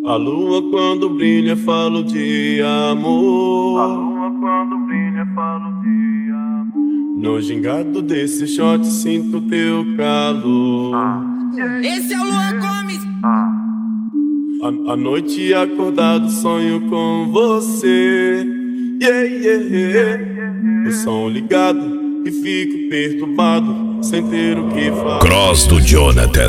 A lua quando brilha falo de amor. A lua quando brilha falo de amor. No gingado desse shot sinto teu calor. Esse é o Luan Gomes. À noite acordado sonho com você. O som ligado e fico perturbado sem ter o que falar. Cross do Jonathan.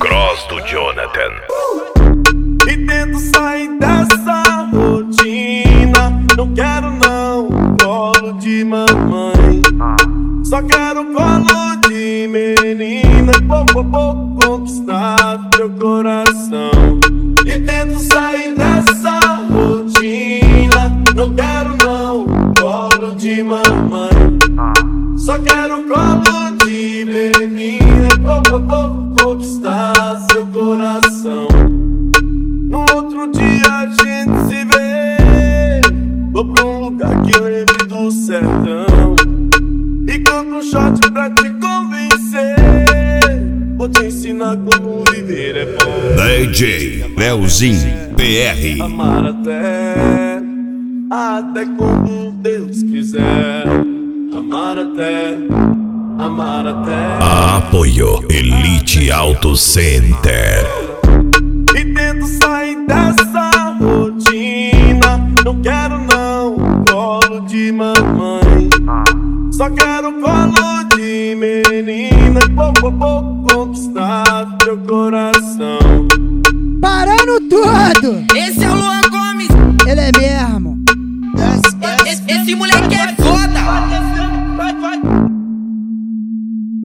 E tento sair dessa rotina. Não quero não colo de mamãe. Só quero colo de menina. Pouco a pouco conquistar teu coração. E tento sair dessa rotina. Não quero não colo de mamãe. Só quero colo de menina. Pouco a pouco conquistar seu coração. No outro dia a gente se vê. Vou pra um lugar que lembre do sertão e compro um shot pra te convencer. Vou te ensinar como viver é bom. DJ Leozinho PR. Amar até quando Deus quiser. Amar até. Apoio Elite Auto Center. E tento sair dessa rotina. Não quero não colo de mamãe. Só quero colo de menina. Pouco a pouco conquistar teu coração. Parando tudo! Esse é o Luan Gomes. Ele é mesmo. Esse moleque é